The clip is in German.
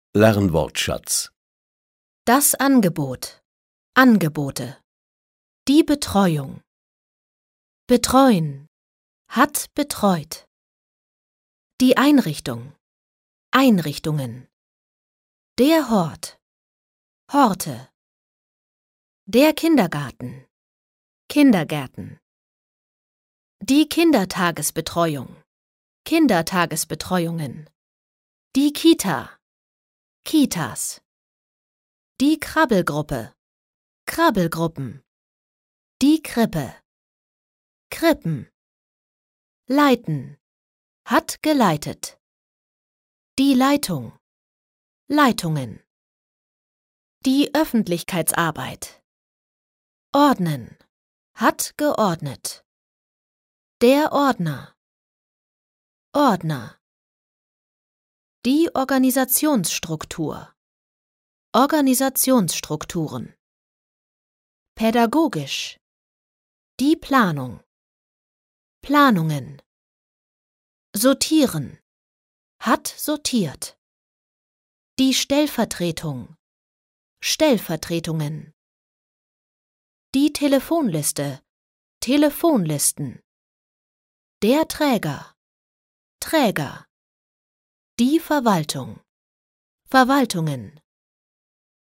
Lernwortschatz. Das Angebot. Angebote. Die Betreuung. Betreuen. Hat betreut. Die Einrichtung. Einrichtungen. Der Hort. Horte. Der Kindergarten. Kindergärten. Die Kindertagesbetreuung. Kindertagesbetreuungen. Die Kita. Kitas. Die Krabbelgruppe. Krabbelgruppen. Die Krippe. Krippen. Leiten. Hat geleitet. Die Leitung. Leitungen. Die Öffentlichkeitsarbeit. Ordnen. Hat geordnet. Der Ordner. Ordner. Die Organisationsstruktur. Organisationsstrukturen. Pädagogisch. Die Planung. Planungen. Sortieren. Hat sortiert. Die Stellvertretung. Stellvertretungen. Die Telefonliste. Telefonlisten. Der Träger. Träger. Die Verwaltung. Verwaltungen.